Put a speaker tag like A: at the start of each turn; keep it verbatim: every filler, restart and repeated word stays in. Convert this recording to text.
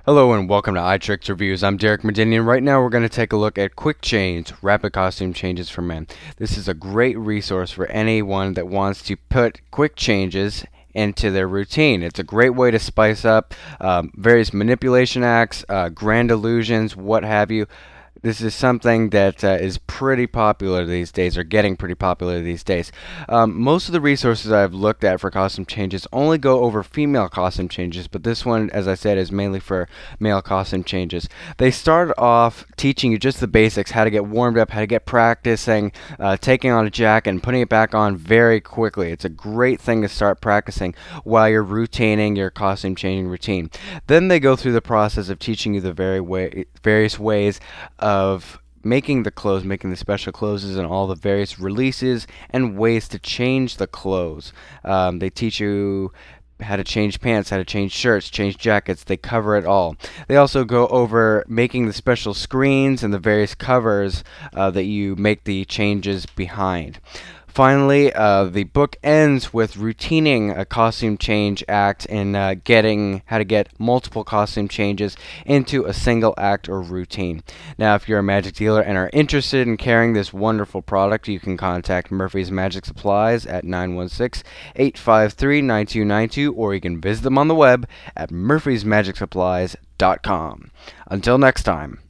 A: Hello and welcome to iTricks Reviews. I'm Derek Medini, and right now we're going to take a look at Quick Change, Rapid Costume Changes for Men. This is a great resource for anyone that wants to put quick changes into their routine. It's a great way to spice up um, various manipulation acts, uh, grand illusions, what have you. This is something that uh, is pretty popular these days, or getting pretty popular these days. Um, most of the resources I've looked at for costume changes only go over female costume changes, but this one, as I said, is mainly for male costume changes. They start off teaching you just the basics, how to get warmed up, how to get practicing, uh, taking on a jacket and putting it back on very quickly. It's a great thing to start practicing while you're routining your costume changing routine. Then they go through the process of teaching you the very way, various ways of making the clothes, making the special clothes, and all the various releases and ways to change the clothes. Um, they teach you how to change pants, how to change shirts, change jackets. They cover it all. They also go over making the special screens and the various covers uh, that you make the changes behind. Finally, uh, the book ends with routining a costume change act and uh, getting how to get multiple costume changes into a single act or routine. Now, if you're a magic dealer and are interested in carrying this wonderful product, you can contact Murphy's Magic Supplies at nine one six, eight five three, nine two nine two, or you can visit them on the web at murphys magic supplies dot com. Until next time.